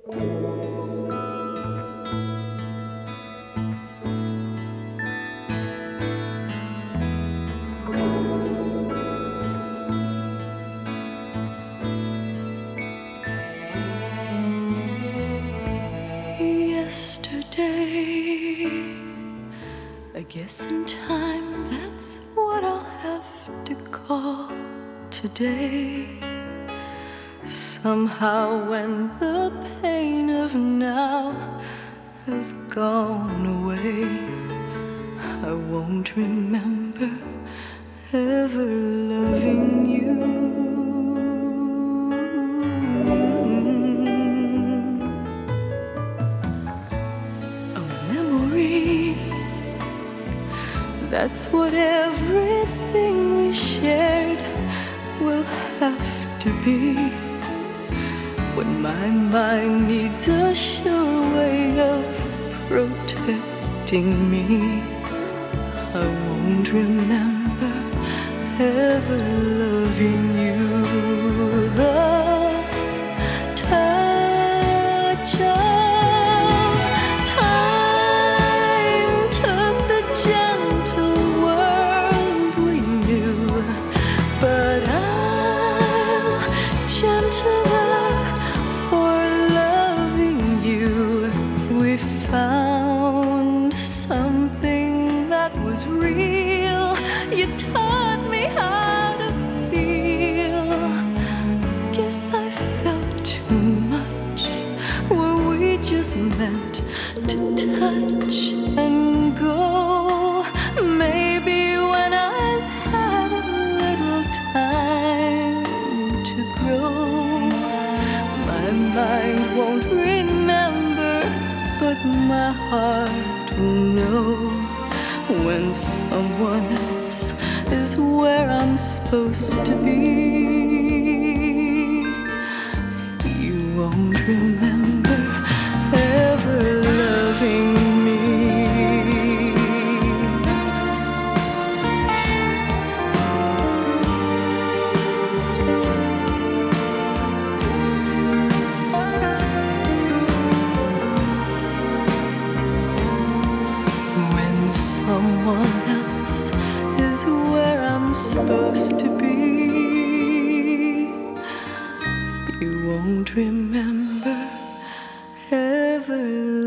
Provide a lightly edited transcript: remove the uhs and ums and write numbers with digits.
Yesterday, I guess in time that's what I'll have to call today. Somehow when the pain of now has gone away, I won't remember ever loving you. That's what everything we shared will have to be. When my mind needs a sure way of protecting me, I won't remember ever loving you. The touch of time took the gentle world we knew, but I'm gentler for loving you. We found something that was real. You taught me how to feel. Guess I felt too much. Were we just meant to touch and go? Maybe when I've had a little time to grow, my mind won't remember, but my heart will know when someone else is where I'm supposed to be. You won't remember ever loving me. When someone else is where I'm supposed to be, you won't remember ever